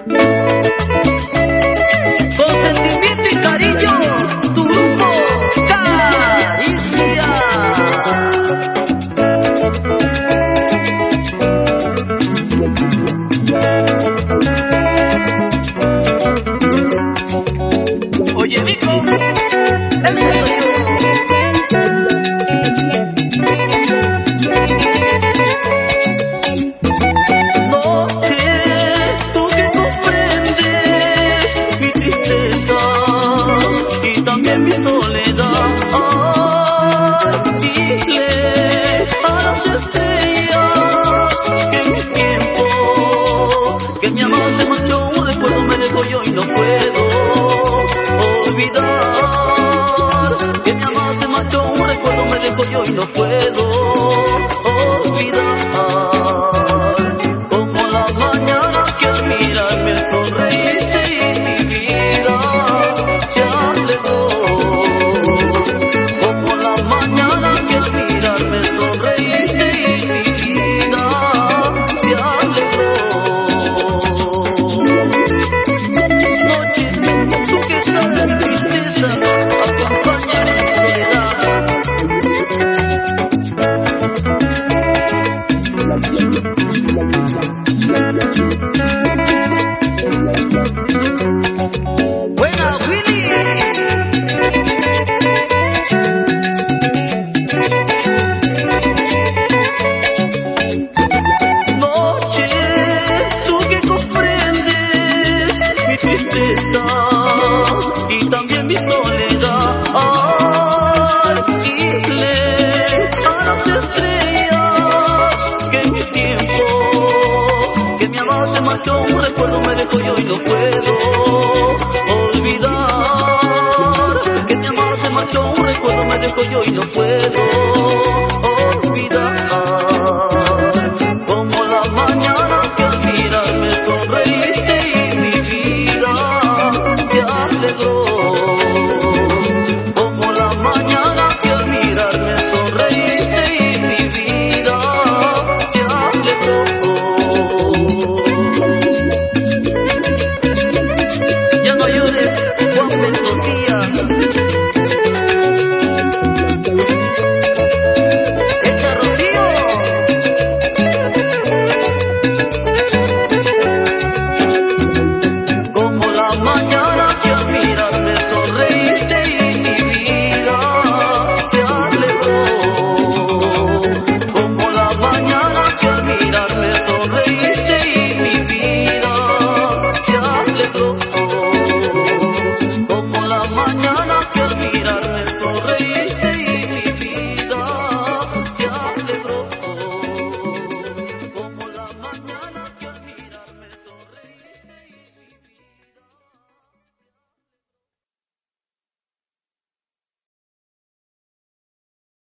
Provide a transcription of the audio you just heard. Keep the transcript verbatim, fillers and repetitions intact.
Con sentimiento y cariño, tu grupo Caricia. Oye, Vico, ese soy yo. Mi soledad, ay, dile a las estrellas que mi tiempo, que mi amor se marchó, un recuerdo me dejó yo y no puedo olvidar. Que mi amor se marchó, un recuerdo me dejó yo y no puedo olvidar. Como la mañana que al mirarme sonreíste y mi vida se alegró. Sonreíste y mi vida se alegró. Noches, tú que sabes mi tristeza, acompáñame en mi soledad. Buena, Willy. Y también mi soledad, ay, dile a las estrellas que mi tiempo, que mi amor se marchó, un recuerdo me dejó yo y no puedo olvidar. Que mi amor se marchó, un recuerdo me dejó yo y no puedo